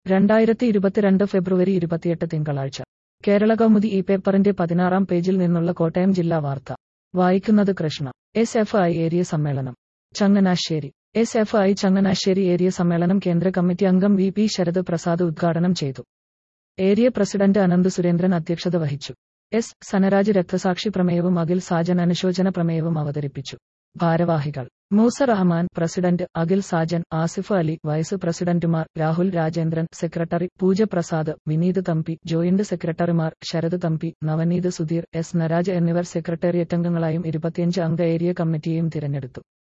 2022 ഫെബ്രുവരി 28 തിങ്കളാഴ്ച കേരളകൗമുദി ഈ പേപ്പറിന്റെ 16-ാം പേജിൽ നിന്നുള്ള കോട്ടയം ജില്ലാ വാർത്ത വായിക്കുന്നത് കൃഷ്ണ. SFI ഏരിയ സമ്മേളനം ചങ്ങനാശ്ശേരി. SFI ചങ്ങനാശ്ശേരി ഏരിയ സമ്മേളനം കേന്ദ്ര കമ്മിറ്റി അംഗം VP ശരത് പ്രസാദ് ഉദ്ഘാടനം ചെയ്തു. ഏരിയ പ്രസിഡന്റ് അനന്ത് സുരേന്ദ്രൻ അധ്യക്ഷത വഹിച്ചു. S. സനരാജ് രക്തസാക്ഷി പ്രമേയവും അഖിൽ സാജൻ അനുശോചന പ്രമേയവും അവതരിപ്പിച്ചു. ഭാരവാഹികൾ: മൂസ റഹ്മാൻ പ്രസിഡന്റ്, അഖിൽ സാജൻ, ആസിഫ് അലി വൈസ് പ്രസിഡന്റുമാർ, രാഹുൽ രാജേന്ദ്രൻ സെക്രട്ടറി, പൂജ പ്രസാദ്, വിനീത് തമ്പി, ജോയിന്റ് സെക്രട്ടറിമാർ, ശരത് തമ്പി, നവനീത് സുധീർ, S. നരാജ് എന്നിവർ സെക്രട്ടേറിയറ്റംഗങ്ങളായും 25 അംഗ ഏരിയ കമ്മിറ്റിയെയും തിരഞ്ഞെടുത്തു.